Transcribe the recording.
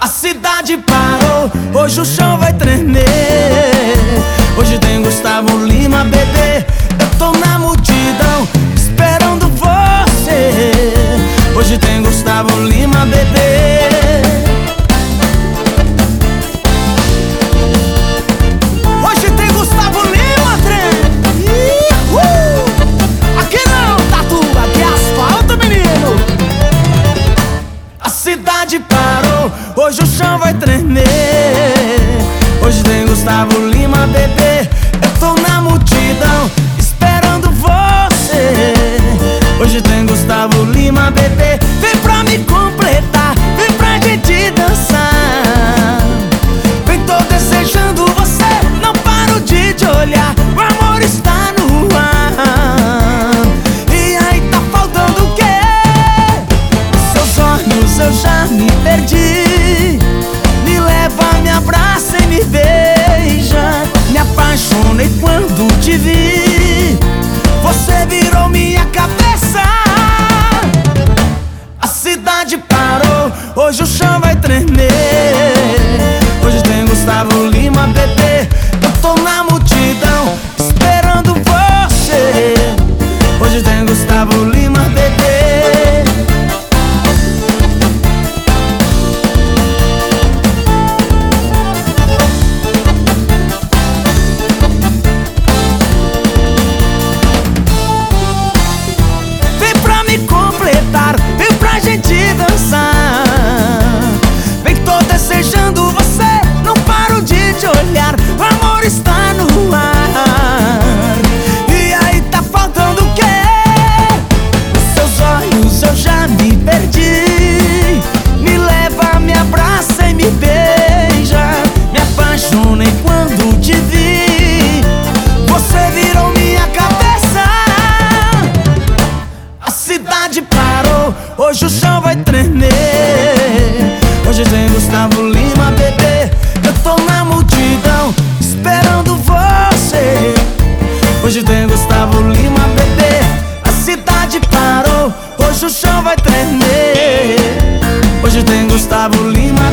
cidade parou, hoje o chão vai tremer. Hoje tem Gustavo Lima, bebê. Eu tô na multidão esperando você. Hoje tem Gustavo Lima, bebê. Hoje tem Gustavo Lima, trem. Aqui não, tatu, aqui é asfalto, menino. A cidade parou, hoje o chão vai tremer. Hoje tem Gustavo Lima, bebê. Eu tô na multidão esperando você. Hoje tem Gustavo Lima, bebê. Vem pra me completar, vem pra gente dançar. Vem, tô desejando você, não paro de te olhar. O amor está no ar. E aí tá faltando o quê? Seus olhos eu já me perdi. Me leva, me abraça e me beija. Me apaixonei quando te vi. Você virou minha cabeça. A cidade parou, hoje o chão vai tremer. Hoje tem Gustavo Lima, bebê. Eu tô na multidão esperando você. Hoje tem Gustavo Lima, bebê. Vem pra gente dançar. Vem, tô desejando você, não paro de te olhar. O amor está no ar. E aí tá faltando o quê? Seus olhos eu já me perdi. Me leva, me abraça e me beija. Me apaixonei quando te vi. Você virou minha cabeça. A cidade parou, hoje o chão vai tremer. Hoje tem Gustavo Lima, bebê. Eu tô na multidão esperando você. Hoje tem Gustavo Lima, bebê. A cidade parou, hoje o chão vai tremer. Hoje tem Gustavo Lima,